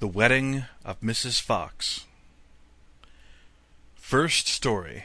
The Wedding of Mrs. Fox. First Story.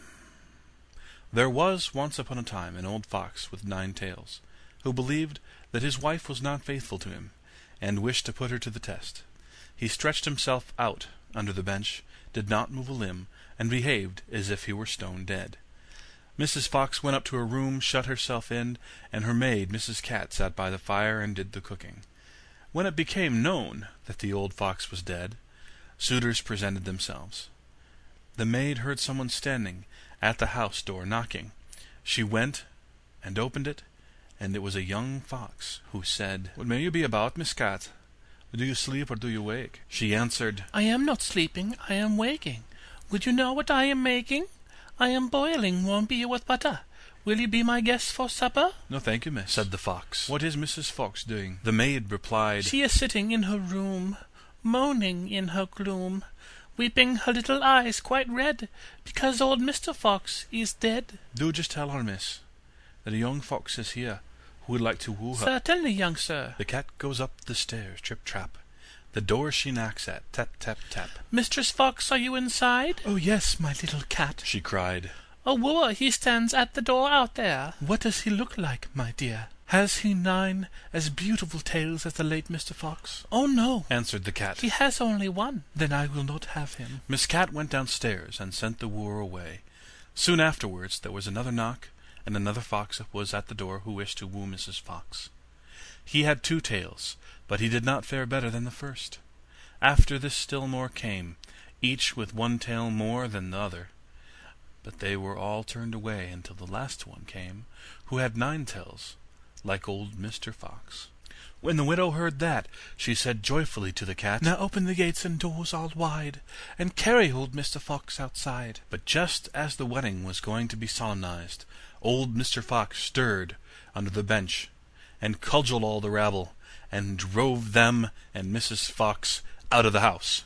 There was once upon a time an old fox with 9 tails, who believed that his wife was not faithful to him, and wished to put her to the test. He stretched himself out under the bench, did not move a limb, and behaved as if he were stone dead. Mrs. Fox went up to her room, shut herself in, and her maid, Mrs. Cat, sat by the fire and did the cooking. When it became known that the old fox was dead, suitors presented themselves. The maid heard someone standing at the house door knocking. She went and opened it, and it was a young fox, who said, "What may you be about, Miss Cat? Do you sleep or do you wake?" She answered, "I am not sleeping, I am waking. Would you know what I am making? I am boiling warm beer with butter. Will you be my guest for supper?" "No, thank you, miss," said the fox. "What is Mrs. Fox doing?" The maid replied, "She is sitting in her room, moaning in her gloom, weeping her little eyes quite red, because old Mr. Fox is dead." "Do just tell her, miss, that a young fox is here who would like to woo her." "Certainly, young sir." The cat goes up the stairs, trip trap. The door she knocks at, tap tap tap. "Mistress Fox, are you inside?" "Oh yes, my little cat." She cried, "A wooer, he stands at the door out there." "What does he look like, my dear? Has he 9 as beautiful tails as the late Mr. Fox?" "Oh no," answered the cat. "he has only 1." "Then I will not have him." Miss Cat went downstairs and sent the wooer away. Soon afterwards there was another knock, and another fox was at the door who wished to woo Mrs. Fox. He had 2 tails, but he did not fare better than the first. After this still more came, each with 1 tail more than the other. But they were all turned away until the last one came, who had 9 tails, like old Mr. Fox. When the widow heard that, she said joyfully to the cat, "Now open the gates and doors all wide, and carry old Mr. Fox outside." But just as the wedding was going to be solemnized, old Mr. Fox stirred under the bench, and cudgeled all the rabble, and drove them and Mrs. Fox out of the house.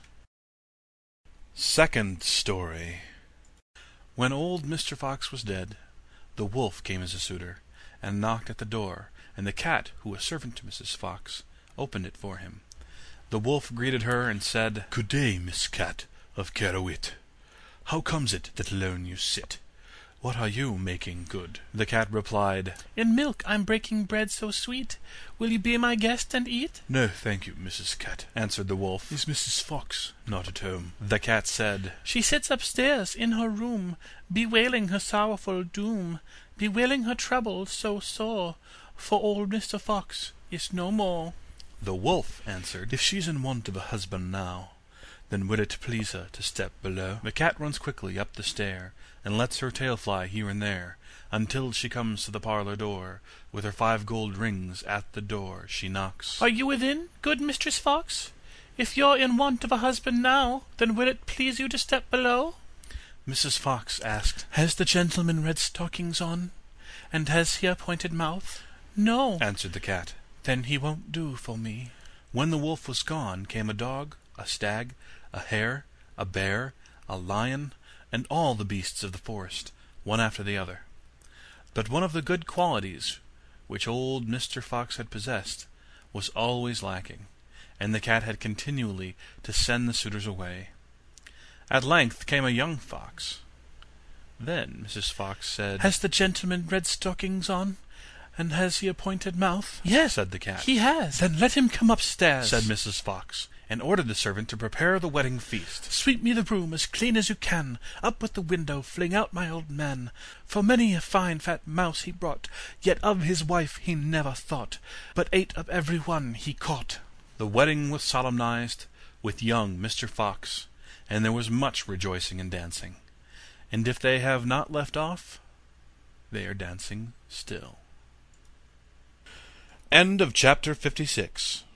Second Story. When old Mr. Fox was dead, the wolf came as a suitor, and knocked at the door, and the cat, who was servant to Mrs. Fox, opened it for him. The wolf greeted her and said, "Good day, Miss Cat of Kehrewit. How comes it that alone you sit? What are you making good?" The cat replied, "In milk I'm breaking bread so sweet. Will you be my guest and eat?" "No, thank you, Mrs. Cat," answered the wolf. "Is Mrs. Fox not at home?" The cat said, "She sits upstairs in her room, bewailing her sorrowful doom, bewailing her trouble so sore, for old Mr. Fox is no more." The wolf answered, "If she's in want of a husband now, then would it please her to step below?" The cat runs quickly up the stair, and lets her tail fly here and there, until she comes to the parlor door. With her 5 gold rings at the door she knocks. "Are you within, good Mistress Fox? If you're in want of a husband now, then will it please you to step below?" Mrs. Fox asked, "Has the gentleman red stockings on? And has he a pointed mouth?" "No," answered the cat. "Then he won't do for me." When the wolf was gone, came a dog, a stag, a hare, a bear, a lion, and all the beasts of the forest, one after the other. But one of the good qualities which old Mr. Fox had possessed was always lacking, and the cat had continually to send the suitors away. At length came a young fox. Then Mrs. Fox said, "Has the gentleman red stockings on? And has he a pointed mouth?" "Yes," said the cat. "he has." "Then let him come upstairs," said Mrs. Fox, and ordered the servant to prepare the wedding feast. "Sweep me the room as clean as you can. Up with the window, fling out my old man. For many a fine fat mouse he brought, yet of his wife he never thought, but ate up every one he caught." The wedding was solemnized with young Mr. Fox, and there was much rejoicing and dancing. And if they have not left off, they are dancing still. End of chapter 56.